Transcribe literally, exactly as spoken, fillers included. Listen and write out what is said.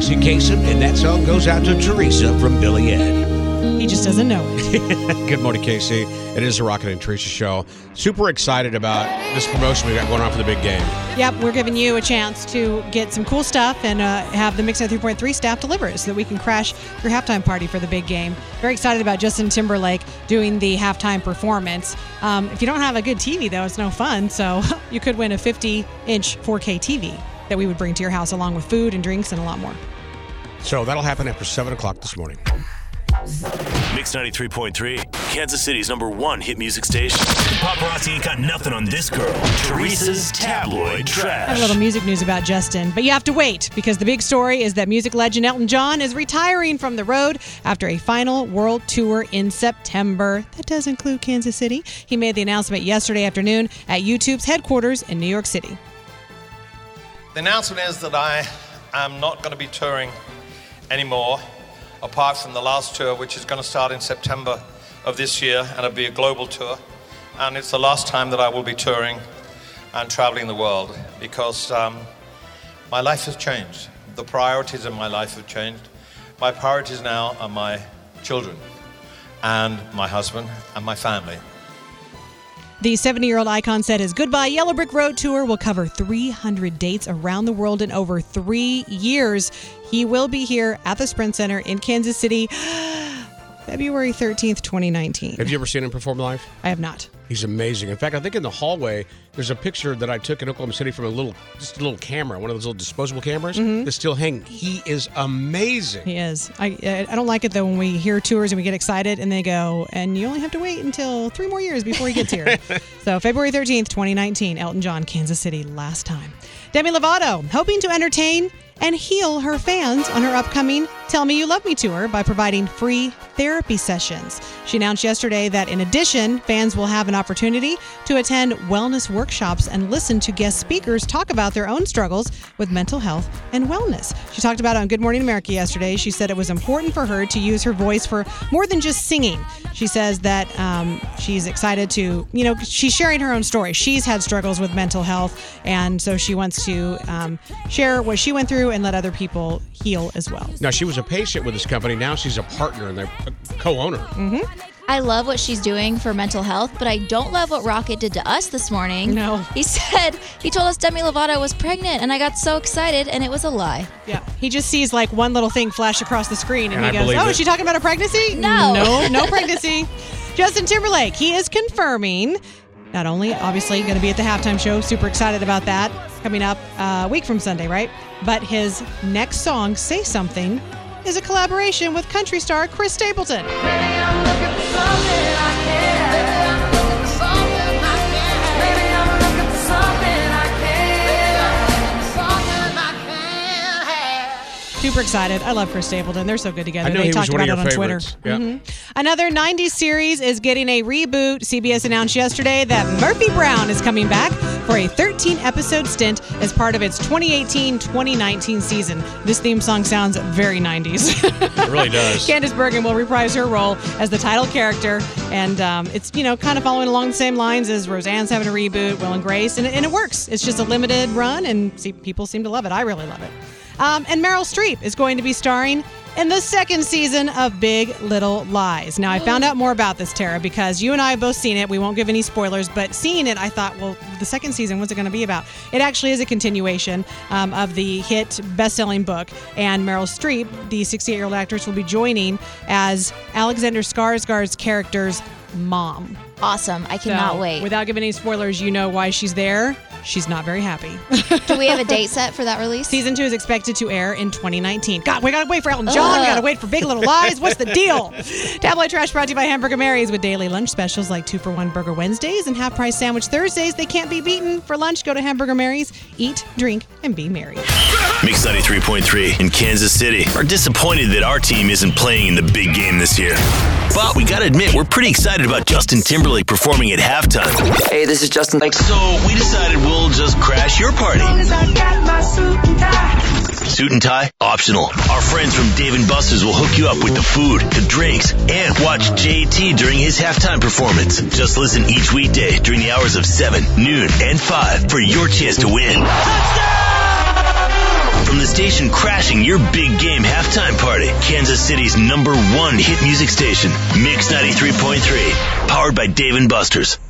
Casey Kasem, and that song goes out to Teresa from Billy Ed. He just doesn't know it. Good morning, Casey. It is the Rocket and Teresa show. Super excited about this promotion we got going on for the big game. Yep, we're giving you a chance to get some cool stuff and uh, have the Mix ninety-three point three staff deliver it so that we can crash your halftime party for the big game. Very excited about Justin Timberlake doing the halftime performance. Um, if you don't have a good T V, though, it's no fun. So you could win a fifty-inch four K T V that we would bring to your house along with food and drinks and a lot more. So that'll happen after seven o'clock this morning. Mix ninety-three point three, Kansas City's number one hit music station. Paparazzi ain't got nothing on this girl. Teresa's tabloid trash. I have a little music news about Justin, but you have to wait because the big story is that music legend Elton John is retiring from the road after a final world tour in September. That does include Kansas City. He made the announcement yesterday afternoon at YouTube's headquarters in New York City. The announcement is that I am not going to be touring anymore, apart from the last tour, which is going to start in September of this year, and it'll be a global tour. And it's the last time that I will be touring and traveling the world because um, my life has changed. The priorities in my life have changed. My priorities now are my children and my husband and my family. The seventy-year-old icon said his Goodbye Yellow Brick Road tour will cover three hundred dates around the world in over three years. He will be here at the Sprint Center in Kansas City February thirteenth, twenty nineteen. Have you ever seen him perform live? I have not. He's amazing. In fact, I think in the hallway, there's a picture that I took in Oklahoma City from a little, just a little camera, one of those little disposable cameras mm-hmm. that's still hanging. He is amazing. He is. I I don't like it, though, when we hear tours and we get excited and they go, and you only have to wait until three more years before he gets here. So February thirteenth, twenty nineteen, Elton John, Kansas City, last time. Demi Lovato, hoping to entertain and heal her fans on her upcoming Tell Me You Love Me tour by providing free therapy sessions. She announced yesterday that in addition, fans will have an opportunity to attend wellness workshops and listen to guest speakers talk about their own struggles with mental health and wellness. She talked about it on Good Morning America yesterday. She said it was important for her to use her voice for more than just singing. She says that um, she's excited to, you know, she's sharing her own story. She's had struggles with mental health, and so she wants to um, share what she went through and let other people heal as well. Now, she was a patient with this company. Now she's a partner and they're a co-owner. Mm-hmm. I love what she's doing for mental health, but I don't love what Rocket did to us this morning. No. He said, he told us Demi Lovato was pregnant, and I got so excited, and it was a lie. Yeah. He just sees like one little thing flash across the screen, and, And he I goes, oh, believe is it. she talking about a pregnancy? No. No, no pregnancy. Justin Timberlake, he is confirming not only, obviously, going to be at the halftime show, super excited about that, coming up uh, a week from Sunday, right? But his next song, Say Something, is a collaboration with country star Chris Stapleton. Super excited. I love Chris Stapleton. They're so good together. I know they he talked was one about of it your on Twitter. favorites. Yeah. Mm-hmm. Another nineties series is getting a reboot. C B S announced yesterday that Murphy Brown is coming back for a thirteen episode stint as part of its twenty eighteen twenty nineteen season. This theme song sounds very nineties. It really does. Candace Bergen will reprise her role as the title character, and um, it's, you know, kind of following along the same lines as Roseanne's having a reboot, Will and Grace, and, and it works. It's just a limited run, and see, people seem to love it. I really love it. Um, and Meryl Streep is going to be starring in the second season of Big Little Lies. Now, I found out more about this, Tara, because you and I have both seen it. We won't give any spoilers, but seeing it, I thought, well, the second season, what's it going to be about? It actually is a continuation um, of the hit best-selling book, and Meryl Streep, the sixty-eight-year-old actress, will be joining as Alexander Skarsgård's character's mom. Awesome. I cannot So, wait. Without giving any spoilers, you know why she's there. She's not very happy. Do we have a date set for that release? Season two is expected to air in twenty nineteen. God, we gotta wait for Elton John. We gotta wait for Big Little Lies. What's the deal? Tabloid Trash brought to you by Hamburger Mary's with daily lunch specials like two for one Burger Wednesdays and half price sandwich Thursdays. They can't be beaten. For lunch, go to Hamburger Mary's. Eat, drink, and be merry. Mix ninety-three point three in Kansas City are disappointed that our team isn't playing in the big game this year. But we gotta admit, we're pretty excited about Justin Timberlake performing at halftime. Hey, this is Justin. Thanks. So we decided we'll just crash your party. Suit and tie, optional. Our friends from Dave and Buster's will hook you up with the food, the drinks, and watch J T during his halftime performance. Just listen each weekday during the hours of seven, noon, and five for your chance to win. Touchdown! From from the station crashing your big game halftime party. Kansas City's number one hit music station, Mix ninety-three point three, powered by Dave and Buster's.